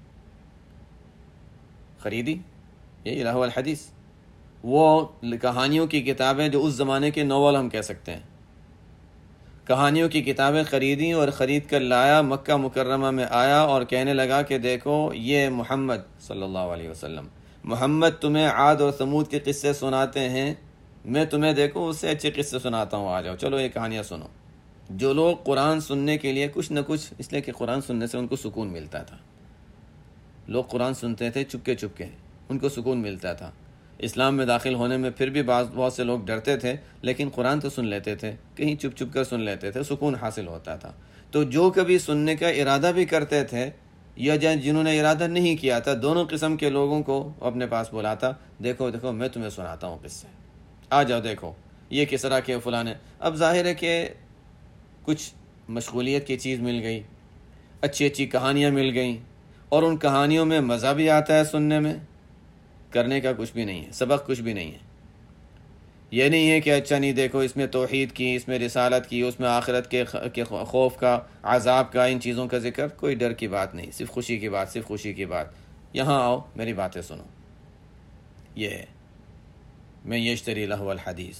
خریدی، یہ لہو الحدیث، وہ کہانیوں کی کتابیں جو اس زمانے کے ناول ہم کہہ سکتے ہیں، کہانیوں کی کتابیں خریدیں اور خرید کر لایا، مکہ مکرمہ میں آیا اور کہنے لگا کہ دیکھو یہ محمد صلی اللہ علیہ وسلم، محمد تمہیں عاد اور ثمود کے قصے سناتے ہیں، میں تمہیں دیکھو اس سے اچھے قصے سناتا ہوں، آ جاؤ چلو یہ کہانیاں سنو۔ جو لوگ قرآن سننے کے لیے کچھ نہ کچھ، اس لیے کہ قرآن سننے سے ان کو سکون ملتا تھا، لوگ قرآن سنتے تھے چپکے چپکے، ان کو سکون ملتا تھا، اسلام میں داخل ہونے میں پھر بھی بعض بہت سے لوگ ڈرتے تھے، لیکن قرآن تو سن لیتے تھے، کہیں چپ چپ کر سن لیتے تھے، سکون حاصل ہوتا تھا۔ تو جو کبھی سننے کا ارادہ بھی کرتے تھے یا جنہوں نے ارادہ نہیں کیا تھا، دونوں قسم کے لوگوں کو اپنے پاس بلاتا، دیکھو دیکھو میں تمہیں سناتا ہوں قصے، آ جاؤ دیکھو یہ کس طرح کے فلاں نے۔ اب ظاہر ہے کہ کچھ مشغولیت کی چیز مل گئی، اچھی اچھی کہانیاں مل گئیں، اور ان کہانیوں میں مزہ بھی آتا ہے سننے میں، کرنے کا کچھ بھی نہیں ہے، سبق کچھ بھی نہیں ہے۔ یہ نہیں ہے کہ اچھا نہیں دیکھو اس میں توحید کی، اس میں رسالت کی، اس میں آخرت کے خوف کا، عذاب کا، ان چیزوں کا ذکر، کوئی ڈر کی بات نہیں، صرف خوشی کی بات، صرف خوشی کی بات۔ یہاں آؤ میری باتیں سنو۔ یہ ہے میں یشتری لہو الحدیث۔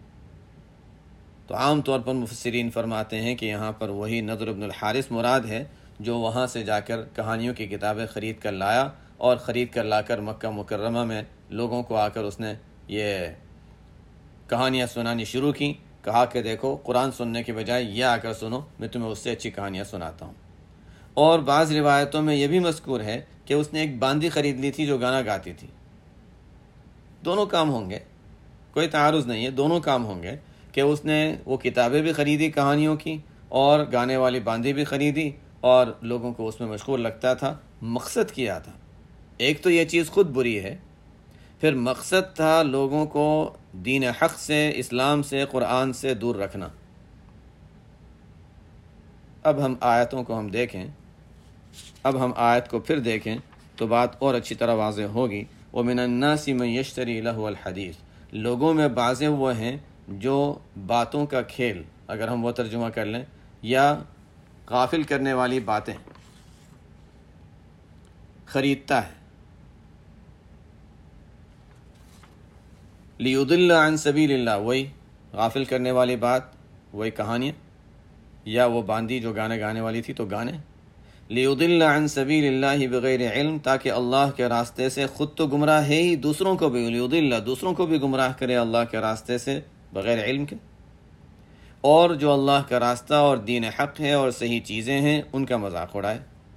تو عام طور پر مفسرین فرماتے ہیں کہ یہاں پر وہی نضر بن الحارث مراد ہے جو وہاں سے جا کر کہانیوں کی کتابیں خرید کر لایا، اور خرید کر لا کر مکہ مکرمہ میں لوگوں کو آ کر اس نے یہ کہانیاں سنانی شروع کی، کہا کہ دیکھو قرآن سننے کے بجائے یہ آ کر سنو، میں تمہیں اس سے اچھی کہانیاں سناتا ہوں۔ اور بعض روایتوں میں یہ بھی مذکور ہے کہ اس نے ایک باندی خرید لی تھی جو گانا گاتی تھی۔ دونوں کام ہوں گے، کوئی تعارض نہیں ہے، دونوں کام ہوں گے کہ اس نے وہ کتابیں بھی خریدی کہانیوں کی اور گانے والی باندی بھی خریدی اور لوگوں کو اس میں مشغول رکھتا تھا۔ مقصد کیا تھا؟ ایک تو یہ چیز خود بری ہے، پھر مقصد تھا لوگوں کو دین حق سے، اسلام سے، قرآن سے دور رکھنا۔ اب ہم آیتوں کو ہم دیکھیں، اب ہم آیت کو پھر دیکھیں تو بات اور اچھی طرح واضح ہوگی۔ وَمِنَ النَّاسِ مَن يَشْتَرِي لَهْوَ الْحَدِيثِ، لوگوں میں بعض وہ ہیں جو باتوں کا کھیل، اگر ہم وہ ترجمہ کر لیں، یا غافل کرنے والی باتیں خریدتا ہے، لیضل عن سبیل اللہ، وہی غافل کرنے والی بات، وہی کہانیاں، یا وہ باندی جو گانے گانے والی تھی تو گانے، لیضل عن سبیل اللہ بغیر علم، تاکہ اللہ کے راستے سے، خود تو گمراہ ہے ہی، دوسروں کو بھی لیضل، دوسروں کو بھی گمراہ کرے اللہ کے راستے سے بغیر علم کے، اور جو اللہ کا راستہ اور دین حق ہے اور صحیح چیزیں ہیں ان کا مذاق اڑائے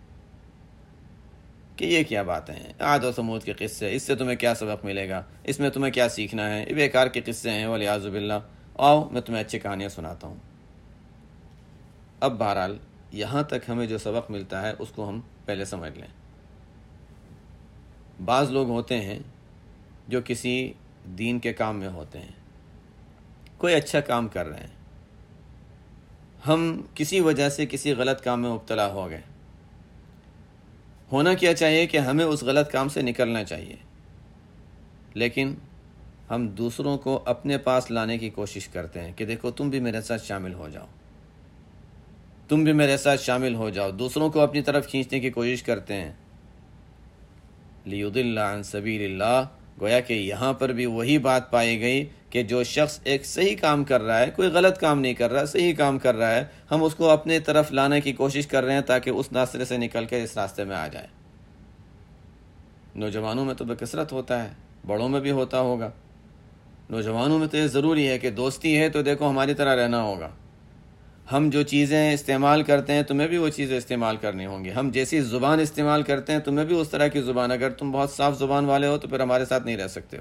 کہ یہ کیا باتیں ہیں، عاد و ثمود کے قصے، اس سے تمہیں کیا سبق ملے گا، اس میں تمہیں کیا سیکھنا ہے، یہ بیکار کے قصے ہیں والعیاذ باللہ، آؤ میں تمہیں اچھی کہانیاں سناتا ہوں۔ اب بہرحال یہاں تک ہمیں جو سبق ملتا ہے اس کو ہم پہلے سمجھ لیں۔ بعض لوگ ہوتے ہیں جو کسی دین کے کام میں ہوتے ہیں، کوئی اچھا کام کر رہے ہیں، ہم کسی وجہ سے کسی غلط کام میں مبتلا ہو گئے، ہونا کیا چاہیے کہ ہمیں اس غلط کام سے نکلنا چاہیے، لیکن ہم دوسروں کو اپنے پاس لانے کی کوشش کرتے ہیں کہ دیکھو تم بھی میرے ساتھ شامل ہو جاؤ، تم بھی میرے ساتھ شامل ہو جاؤ، دوسروں کو اپنی طرف کھینچنے کی کوشش کرتے ہیں۔ لیضل عن سبیل اللہ، گویا کہ یہاں پر بھی وہی بات پائی گئی کہ جو شخص ایک صحیح کام کر رہا ہے، کوئی غلط کام نہیں کر رہا، صحیح کام کر رہا ہے، ہم اس کو اپنے طرف لانے کی کوشش کر رہے ہیں تاکہ اس راستے سے نکل کے اس راستے میں آ جائے۔ نوجوانوں میں تو بکثرت ہوتا ہے، بڑوں میں بھی ہوتا ہوگا۔ نوجوانوں میں تو یہ ضروری ہے کہ دوستی ہے تو دیکھو ہماری طرح رہنا ہوگا، ہم جو چیزیں استعمال کرتے ہیں تمہیں بھی وہ چیزیں استعمال کرنی ہوں گی، ہم جیسی زبان استعمال کرتے ہیں تمہیں بھی اس طرح کی زبان، اگر تم بہت صاف زبان والے ہو تو پھر ہمارے ساتھ نہیں رہ سکتے ہو۔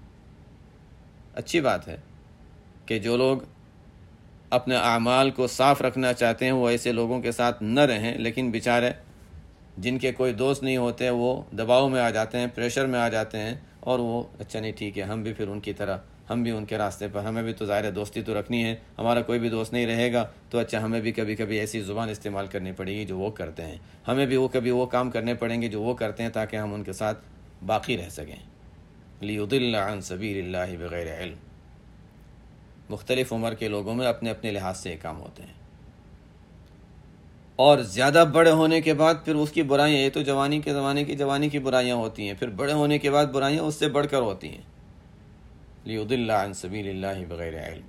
اچھی بات ہے کہ جو لوگ اپنے اعمال کو صاف رکھنا چاہتے ہیں وہ ایسے لوگوں کے ساتھ نہ رہیں، لیکن بیچارے جن کے کوئی دوست نہیں ہوتے وہ دباؤ میں آ جاتے ہیں، پریشر میں آ جاتے ہیں، اور وہ اچھا نہیں ٹھیک ہے ہم بھی پھر ان کی طرح، ہم بھی ان کے راستے پر، ہمیں بھی تو ظاہر دوستی تو رکھنی ہے، ہمارا کوئی بھی دوست نہیں رہے گا تو اچھا ہمیں بھی کبھی کبھی ایسی زبان استعمال کرنی پڑے گی جو وہ کرتے ہیں، ہمیں بھی وہ کبھی وہ کام کرنے پڑیں گے جو وہ کرتے ہیں تاکہ ہم ان کے ساتھ باقی رہ سکیں۔ لیضل عن سبیل اللہ بغیر علم، مختلف عمر کے لوگوں میں اپنے اپنے لحاظ سے یہ کام ہوتے ہیں، اور زیادہ بڑے ہونے کے بعد پھر اس کی برائیاں، یہ تو جوانی کے زمانے کی جوانی کی برائیاں ہوتی ہیں، پھر بڑے ہونے کے بعد برائیاں اس سے بڑھ کر ہوتی ہیں۔ لیضل عن سبیل اللہ بغیر علم،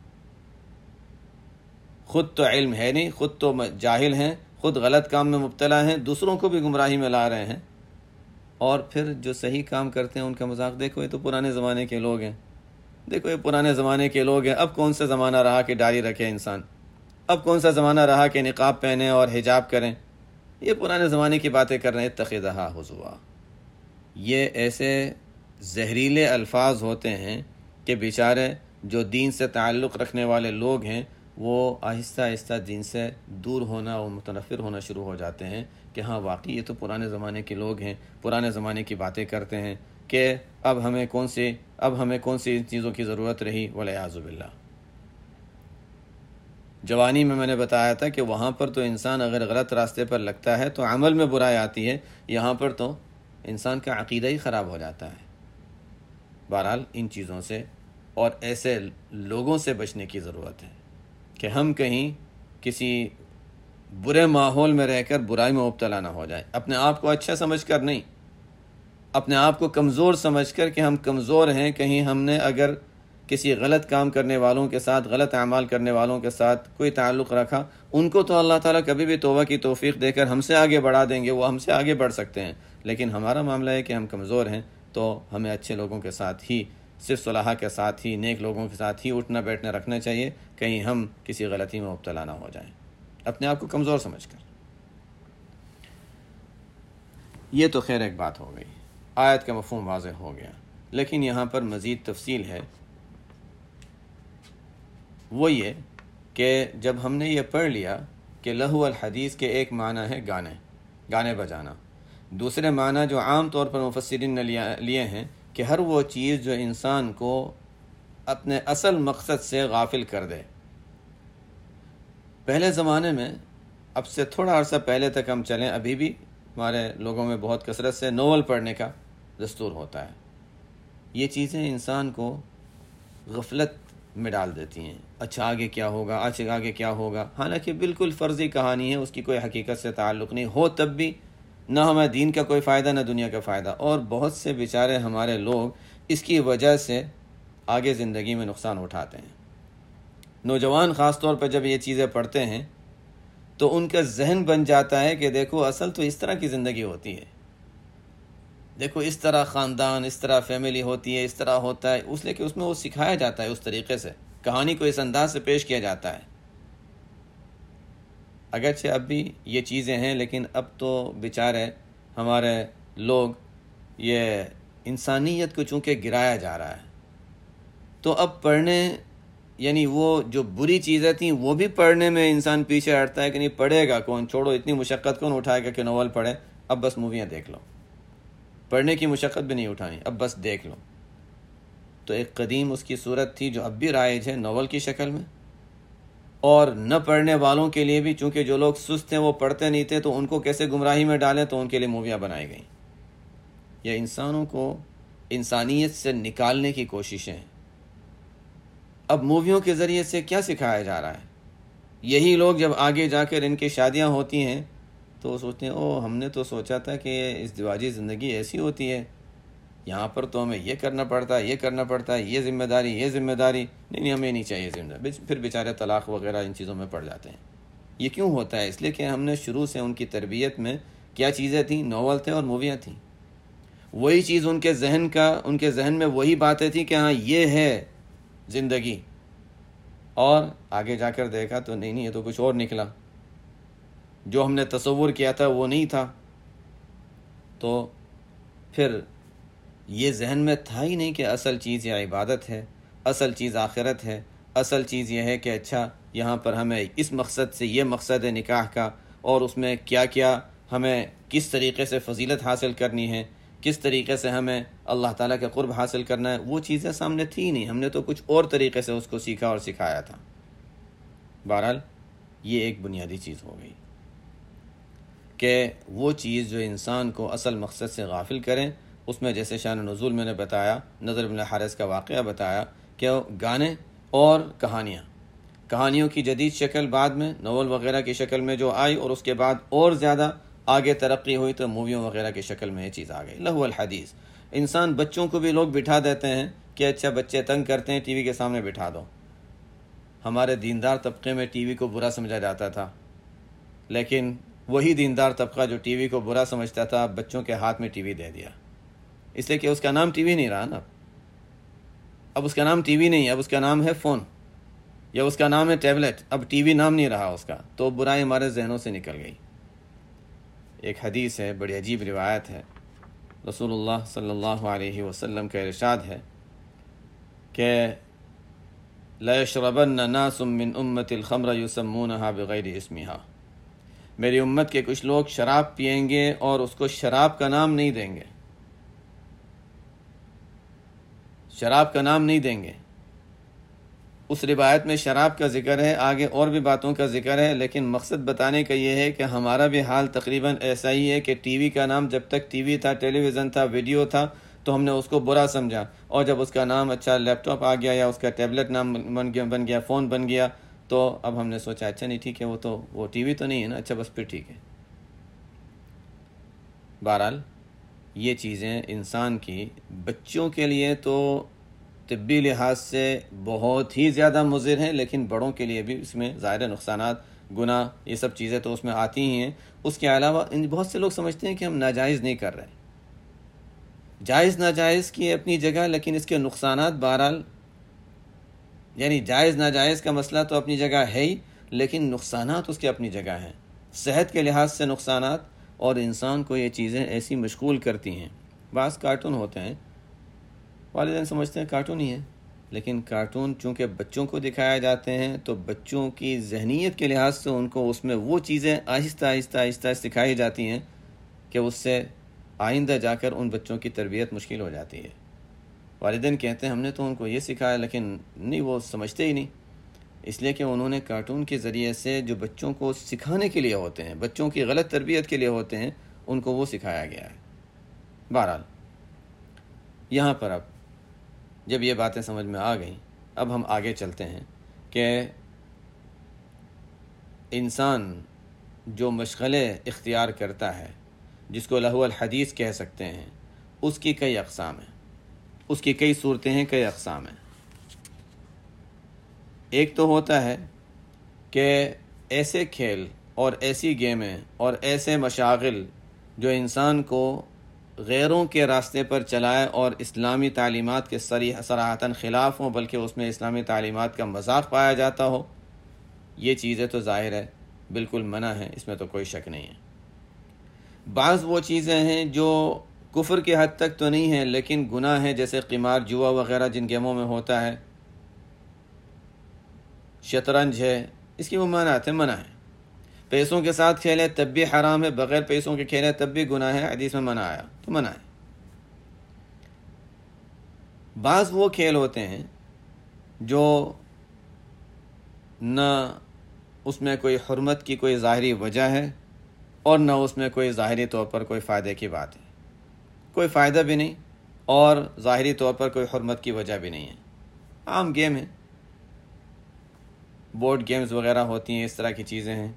خود تو علم ہے نہیں، خود تو جاہل ہیں، خود غلط کام میں مبتلا ہیں، دوسروں کو بھی گمراہی میں لا رہے ہیں، اور پھر جو صحیح کام کرتے ہیں ان کا مذاق، دیکھو یہ تو پرانے زمانے کے لوگ ہیں، دیکھو یہ پرانے زمانے کے لوگ ہیں، اب کون سا زمانہ رہا کہ داڑھی رکھے انسان، اب کون سا زمانہ رہا کہ نقاب پہنے اور حجاب کریں، یہ پرانے زمانے کی باتیں کر رہے ہیں، اتخذھا ھزوا، یہ ایسے زہریلے الفاظ ہوتے ہیں کہ بیچارے جو دین سے تعلق رکھنے والے لوگ ہیں وہ آہستہ آہستہ دین سے دور ہونا اور متنفر ہونا شروع ہو جاتے ہیں کہ ہاں واقعی یہ تو پرانے زمانے کے لوگ ہیں، پرانے زمانے کی باتیں کرتے ہیں کہ اب ہمیں کون سی اب ہمیں کون سی چیزوں کی ضرورت رہی، والعیاذ باللہ۔ جوانی میں میں نے بتایا تھا کہ وہاں پر تو انسان اگر غلط راستے پر لگتا ہے تو عمل میں برائی آتی ہے، یہاں پر تو انسان کا عقیدہ ہی خراب ہو جاتا ہے۔ بہرحال ان چیزوں سے اور ایسے لوگوں سے بچنے کی ضرورت ہے کہ ہم کہیں کسی برے ماحول میں رہ کر برائی میں مبتلا نہ ہو جائیں، اپنے آپ کو اچھا سمجھ کر نہیں، اپنے آپ کو کمزور سمجھ کر کہ ہم کمزور ہیں، کہیں ہم نے اگر کسی غلط کام کرنے والوں کے ساتھ، غلط اعمال کرنے والوں کے ساتھ کوئی تعلق رکھا، ان کو تو اللہ تعالیٰ کبھی بھی توبہ کی توفیق دے کر ہم سے آگے بڑھا دیں گے، وہ ہم سے آگے بڑھ سکتے ہیں، لیکن ہمارا معاملہ ہے کہ ہم کمزور ہیں، تو ہمیں اچھے لوگوں کے ساتھ ہی، صرف صلاح کے ساتھ ہی، نیک لوگوں کے ساتھ ہی اٹھنا بیٹھنا رکھنا چاہیے، کہیں ہم کسی غلطی میں مبتلا نہ ہو جائیں اپنے آپ کو کمزور سمجھ کر۔ یہ تو خیر ایک بات ہو گئی، آیت کا مفہوم واضح ہو گیا، لیکن یہاں پر مزید تفصیل ہے، وہ یہ کہ جب ہم نے یہ پڑھ لیا کہ لہو الحدیث کے ایک معنی ہے گانے گانے بجانا، دوسرے معنی جو عام طور پر مفسرین نے لیے ہیں کہ ہر وہ چیز جو انسان کو اپنے اصل مقصد سے غافل کر دے۔ پہلے زمانے میں، اب سے تھوڑا عرصہ پہلے تک ہم چلیں، ابھی بھی ہمارے لوگوں میں بہت کثرت سے ناول پڑھنے کا دستور ہوتا ہے۔ یہ چیزیں انسان کو غفلت میں ڈال دیتی ہیں، اچھا آگے کیا ہوگا، اچھا آگے کیا ہوگا، حالانکہ بالکل فرضی کہانی ہے، اس کی کوئی حقیقت سے تعلق نہیں ہو، تب بھی نہ ہمیں دین کا کوئی فائدہ نہ دنیا کا فائدہ، اور بہت سے بیچارے ہمارے لوگ اس کی وجہ سے آگے زندگی میں نقصان اٹھاتے ہیں۔ نوجوان خاص طور پر جب یہ چیزیں پڑھتے ہیں تو ان کا ذہن بن جاتا ہے کہ دیکھو اصل تو اس طرح کی زندگی ہوتی ہے، دیکھو اس طرح خاندان، اس طرح فیملی ہوتی ہے، اس طرح ہوتا ہے، اس لیے کہ اس میں وہ سکھایا جاتا ہے، اس طریقے سے کہانی کو اس انداز سے پیش کیا جاتا ہے۔ اگرچہ اب بھی یہ چیزیں ہیں، لیکن اب تو بیچارے ہمارے لوگ یہ انسانیت کو چونکہ گرایا جا رہا ہے، تو اب پڑھنے، یعنی وہ جو بری چیزیں تھیں وہ بھی پڑھنے میں انسان پیچھے ہٹتا ہے کہ نہیں پڑھے گا کون، چھوڑو اتنی مشقت کون اٹھائے گا کہ ناول پڑھے، اب بس موویاں دیکھ لو، پڑھنے کی مشقت بھی نہیں اٹھانی، اب بس دیکھ لو۔ تو ایک قدیم اس کی صورت تھی جو اب بھی رائج ہے ناول کی شکل میں، اور نہ پڑھنے والوں کے لیے بھی، چونکہ جو لوگ سست ہیں وہ پڑھتے نہیں تھے تو ان کو کیسے گمراہی میں ڈالیں، تو ان کے لیے موویاں بنائی گئیں۔ یہ انسانوں کو انسانیت سے نکالنے کی کوششیں ہیں۔ اب موویوں کے ذریعے سے کیا سکھایا جا رہا ہے؟ یہی لوگ جب آگے جا کر ان کی شادیاں ہوتی ہیں تو سوچتے ہیں او ہم نے تو سوچا تھا کہ ازدواجی زندگی ایسی ہوتی ہے، یہاں پر تو ہمیں یہ کرنا پڑتا ہے، یہ کرنا پڑتا ہے، یہ ذمہ داری، یہ ذمہ داری، نہیں نہیں ہمیں نہیں چاہیے ذمہ داری، پھر بیچارے طلاق وغیرہ ان چیزوں میں پڑ جاتے ہیں۔ یہ کیوں ہوتا ہے؟ اس لیے کہ ہم نے شروع سے ان کی تربیت میں کیا چیزیں تھیں؟ ناول تھے اور موویاں تھیں، وہی چیز ان کے ذہن کا ان کے ذہن میں وہی باتیں تھیں کہ ہاں یہ ہے زندگی، اور آگے جا کر دیکھا تو نہیں نہیں یہ تو کچھ اور نکلا، جو ہم نے تصور کیا تھا وہ نہیں تھا، تو پھر یہ ذہن میں تھا ہی نہیں کہ اصل چیز یہ عبادت ہے، اصل چیز آخرت ہے، اصل چیز یہ ہے کہ اچھا یہاں پر ہمیں اس مقصد سے، یہ مقصد ہے نکاح کا، اور اس میں کیا کیا ہمیں کس طریقے سے فضیلت حاصل کرنی ہے، کس طریقے سے ہمیں اللہ تعالیٰ کا قرب حاصل کرنا ہے، وہ چیزیں سامنے تھی ہی نہیں، ہم نے تو کچھ اور طریقے سے اس کو سیکھا اور سکھایا تھا۔ بہرحال یہ ایک بنیادی چیز ہو گئی کہ وہ چیز جو انسان کو اصل مقصد سے غافل کریں، اس میں جیسے شان نزول میں نے بتایا، نضر بن الحارث کا واقعہ بتایا کہ گانے اور کہانیاں، کہانیوں کی جدید شکل بعد میں ناول وغیرہ کی شکل میں جو آئی، اور اس کے بعد اور زیادہ آگے ترقی ہوئی تو موویوں وغیرہ کی شکل میں یہ چیز آ گئی، لہو الحدیث۔ انسان بچوں کو بھی لوگ بٹھا دیتے ہیں کہ اچھا بچے تنگ کرتے ہیں، ٹی وی کے سامنے بٹھا دو۔ ہمارے دیندار طبقے میں ٹی وی کو برا سمجھا جاتا تھا، لیکن وہی دیندار طبقہ جو ٹی وی کو برا سمجھتا تھا بچوں کے ہاتھ میں ٹی وی دے دیا، اس لیے کہ اس کا نام ٹی وی نہیں رہا نا، اب اس کا نام ٹی وی نہیں، اب اس کا نام ہے فون، یا اس کا نام ہے ٹیبلٹ، اب ٹی وی نام نہیں رہا اس کا، تو برائی ہمارے ذہنوں سے نکل گئی۔ ایک حدیث ہے، بڑی عجیب روایت ہے رسول اللہ صلی اللہ علیہ وسلم کا ارشاد ہے کہ لا يشربن ناس من امت الخمر يسمونها بغیر اسمها، میری امت کے کچھ لوگ شراب پئیں گے اور اس کو شراب کا نام نہیں دیں گے، شراب کا نام نہیں دیں گے۔ اس روایت میں شراب کا ذکر ہے، آگے اور بھی باتوں کا ذکر ہے، لیکن مقصد بتانے کا یہ ہے کہ ہمارا بھی حال تقریباً ایسا ہی ہے کہ ٹی وی کا نام، جب تک ٹی وی تھا، ٹیلی ویژن تھا، ویڈیو تھا، تو ہم نے اس کو برا سمجھا، اور جب اس کا نام اچھا لیپ ٹاپ آ گیا یا اس کا ٹیبلٹ نام بن گیا بن گیا فون بن گیا، تو اب ہم نے سوچا اچھا نہیں ٹھیک ہے، وہ تو وہ ٹی وی تو نہیں ہے نا، اچھا بس پھر ٹھیک ہے۔ بہرحال یہ چیزیں انسان کی بچوں کے لیے تو طبی لحاظ سے بہت ہی زیادہ مضر ہیں، لیکن بڑوں کے لیے بھی اس میں ظاہر نقصانات، گناہ، یہ سب چیزیں تو اس میں آتی ہی ہیں۔ اس کے علاوہ بہت سے لوگ سمجھتے ہیں کہ ہم ناجائز نہیں کر رہے، جائز ناجائز کی اپنی جگہ، لیکن اس کے نقصانات بہرحال، یعنی جائز ناجائز کا مسئلہ تو اپنی جگہ ہے ہی، لیکن نقصانات اس کے اپنی جگہ ہیں، صحت کے لحاظ سے نقصانات، اور انسان کو یہ چیزیں ایسی مشغول کرتی ہیں۔ بعض کارٹون ہوتے ہیں، والدین سمجھتے ہیں کارٹون ہی ہے، لیکن کارٹون چونکہ بچوں کو دکھائے جاتے ہیں تو بچوں کی ذہنیت کے لحاظ سے ان کو اس میں وہ چیزیں آہستہ آہستہ آہستہ سکھائی جاتی ہیں کہ اس سے آئندہ جا کر ان بچوں کی تربیت مشکل ہو جاتی ہے۔ والدین کہتے ہیں ہم نے تو ان کو یہ سکھایا، لیکن نہیں، وہ سمجھتے ہی نہیں، اس لیے کہ انہوں نے کارٹون کے ذریعے سے جو بچوں کو سکھانے کے لیے ہوتے ہیں، بچوں کی غلط تربیت کے لیے ہوتے ہیں، ان کو وہ سکھایا گیا ہے۔ بہرحال یہاں پر اب جب یہ باتیں سمجھ میں آ گئیں، اب ہم آگے چلتے ہیں کہ انسان جو مشغلے اختیار کرتا ہے، جس کو لہو الحدیث کہہ سکتے ہیں، اس کی کئی اقسام ہیں، اس کی کئی صورتیں ہیں، کئی اقسام ہیں۔ ایک تو ہوتا ہے کہ ایسے کھیل اور ایسی گیمیں اور ایسے مشاغل جو انسان کو غیروں کے راستے پر چلائے اور اسلامی تعلیمات کے صریح صراحتاً خلاف ہوں، بلکہ اس میں اسلامی تعلیمات کا مذاق پایا جاتا ہو، یہ چیزیں تو ظاہر ہے بالکل منع ہیں، اس میں تو کوئی شک نہیں ہے۔ بعض وہ چیزیں ہیں جو کفر کی حد تک تو نہیں ہیں لیکن گناہ ہیں، جیسے قمار، جوا وغیرہ جن گیموں میں ہوتا ہے، شطرنج ہے، اس کی ممانعت ہے، منع ہے۔ پیسوں کے ساتھ کھیلے تب بھی حرام ہے، بغیر پیسوں کے کھیلے تب بھی گناہ ہے، حدیث میں منع آیا تو منع ہے۔ بعض وہ کھیل ہوتے ہیں جو نہ اس میں کوئی حرمت کی کوئی ظاہری وجہ ہے اور نہ اس میں کوئی ظاہری طور پر کوئی فائدے کی بات ہے، کوئی فائدہ بھی نہیں اور ظاہری طور پر کوئی حرمت کی وجہ بھی نہیں ہے، عام گیم ہے، بورڈ گیمز وغیرہ ہوتی ہیں، اس طرح کی چیزیں ہیں۔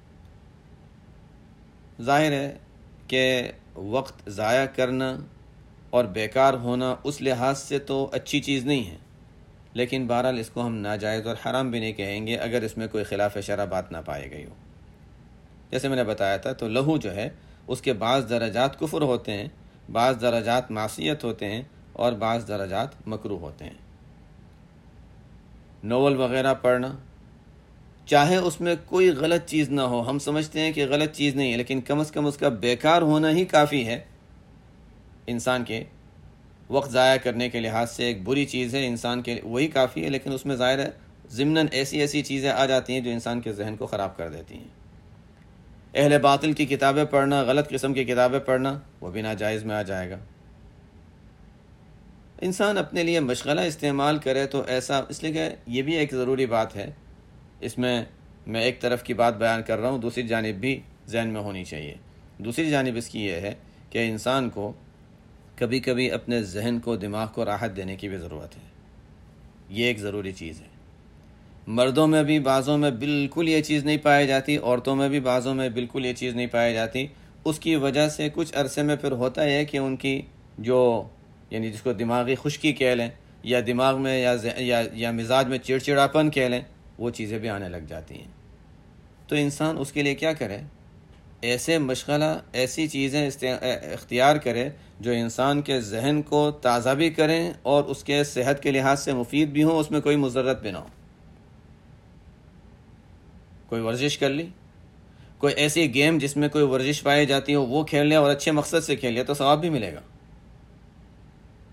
ظاہر ہے کہ وقت ضائع کرنا اور بیکار ہونا اس لحاظ سے تو اچھی چیز نہیں ہے، لیکن بہرحال اس کو ہم ناجائز اور حرام بھی نہیں کہیں گے اگر اس میں کوئی خلاف شرع بات نہ پائی گئی ہو۔ جیسے میں نے بتایا تھا، تو لہو جو ہے اس کے بعض درجات کفر ہوتے ہیں، بعض درجات معصیت ہوتے ہیں اور بعض درجات مکروہ ہوتے ہیں۔ ناول وغیرہ پڑھنا، چاہے اس میں کوئی غلط چیز نہ ہو، ہم سمجھتے ہیں کہ غلط چیز نہیں ہے، لیکن کم از کم اس کا بیکار ہونا ہی کافی ہے، انسان کے وقت ضائع کرنے کے لحاظ سے ایک بری چیز ہے، انسان کے وہی کافی ہے، لیکن اس میں ظاہر ہے ضمناً ایسی ایسی چیزیں آ جاتی ہیں جو انسان کے ذہن کو خراب کر دیتی ہیں۔ اہل باطل کی کتابیں پڑھنا، غلط قسم کی کتابیں پڑھنا، وہ بھی ناجائز میں آ جائے گا۔ انسان اپنے لیے مشغلہ استعمال کرے تو ایسا، اس لیے کہ یہ بھی ایک ضروری بات ہے، اس میں میں ایک طرف کی بات بیان کر رہا ہوں، دوسری جانب بھی ذہن میں ہونی چاہیے۔ دوسری جانب اس کی یہ ہے کہ انسان کو کبھی کبھی اپنے ذہن کو، دماغ کو راحت دینے کی بھی ضرورت ہے، یہ ایک ضروری چیز ہے۔ مردوں میں بھی بعضوں میں بالکل یہ چیز نہیں پائی جاتی، عورتوں میں بھی بعضوں میں بالکل یہ چیز نہیں پائی جاتی۔ اس کی وجہ سے کچھ عرصے میں پھر ہوتا ہے کہ ان کی جو، یعنی جس کو دماغی خشکی کہہ لیں، یا دماغ میں یا یا, یا مزاج میں چڑچڑاپن کہہ لیں، وہ چیزیں بھی آنے لگ جاتی ہیں۔ تو انسان اس کے لیے کیا کرے؟ ایسے مشغلہ، ایسی چیزیں اختیار کرے جو انسان کے ذہن کو تازہ بھی کریں اور اس کے صحت کے لحاظ سے مفید بھی ہوں، اس میں کوئی مضرت بھی نہ ہو۔ کوئی ورزش کر لی، کوئی ایسی گیم جس میں کوئی ورزش پائی جاتی ہو وہ کھیل لے اور اچھے مقصد سے کھیل لے تو ثواب بھی ملے گا۔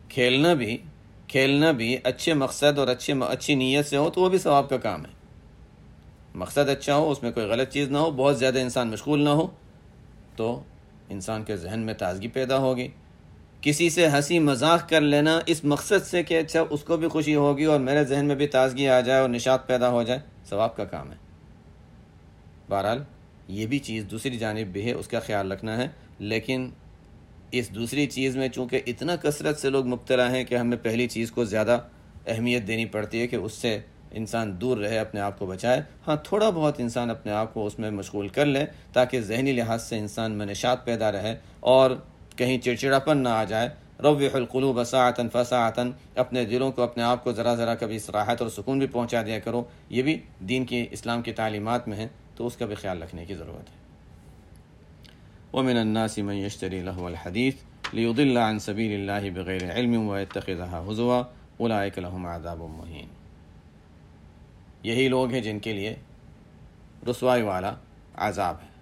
کھیلنا بھی کھیلنا بھی اچھے مقصد اور اچھے اچھی نیت سے ہو تو وہ بھی ثواب کا کام ہے. مقصد اچھا ہو، اس میں کوئی غلط چیز نہ ہو، بہت زیادہ انسان مشغول نہ ہو، تو انسان کے ذہن میں تازگی پیدا ہوگی. کسی سے ہنسی مذاق کر لینا اس مقصد سے کہ اچھا اس کو بھی خوشی ہوگی اور میرے ذہن میں بھی تازگی آ جائے اور نشاط پیدا ہو جائے، ثواب کا کام ہے. بہرحال یہ بھی چیز دوسری جانب بھی ہے، اس کا خیال رکھنا ہے. لیکن اس دوسری چیز میں چونکہ اتنا کثرت سے لوگ مبتلا ہیں کہ ہمیں پہلی چیز کو زیادہ اہمیت دینی پڑتی ہے کہ اس سے انسان دور رہے، اپنے آپ کو بچائے. ہاں تھوڑا بہت انسان اپنے آپ کو اس میں مشغول کر لے تاکہ ذہنی لحاظ سے انسان میں نشاط پیدا رہے اور کہیں چڑچڑاپن نہ آ جائے. روح القلوب ساعتاً فساعتاً، اپنے دلوں کو اپنے آپ کو ذرا ذرا کبھی راحت اور سکون بھی پہنچا دیا کرو. یہ بھی دین کی اسلام کی تعلیمات میں ہے، تو اس کا بھی خیال رکھنے کی ضرورت ہے. ومن الناس من يشتري لهو الحديث ليضل عن سبيل الله بغير علم ويتخذها هزوا اولئك لهم عذاب مهين. یہی لوگ ہیں جن کے لیے رسوائی والا عذاب ہے.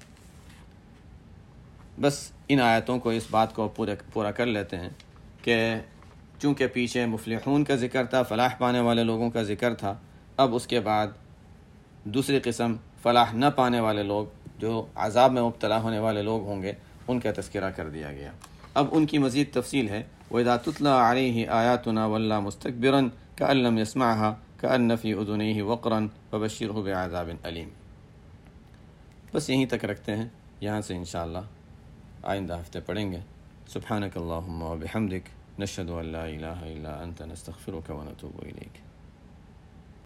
بس ان آیتوں کو، اس بات کو پورا پورا کر لیتے ہیں کہ چونکہ پیچھے مفلحون کا ذکر تھا، فلاح پانے والے لوگوں کا ذکر تھا، اب اس کے بعد دوسری قسم فلاح نہ پانے والے لوگ، جو عذاب میں مبتلا ہونے والے لوگ ہوں گے، ان کا تذکرہ کر دیا گیا. اب ان کی مزید تفصیل ہے. وَإِذَا تُتْلَى عَلَيْهِ آيَاتُنَا وَلَّى مُسْتَكْبِرًا كَأَن لَّمْ يَسْمَعْهَا كَأَنَّ فِي أُذُنَيْهِ وَقْرًا فَبَشِّرْهُ بِعَذَابٍ أَلِيمٍ. بس یہیں تک رکھتے ہیں، یہاں سے انشاءاللہ آئندہ ہفتے پڑھیں گے. سبحانک اللہم و بحمدک، نشہد ان لا الہ الا انت، نستغفرک و نتوب الیک.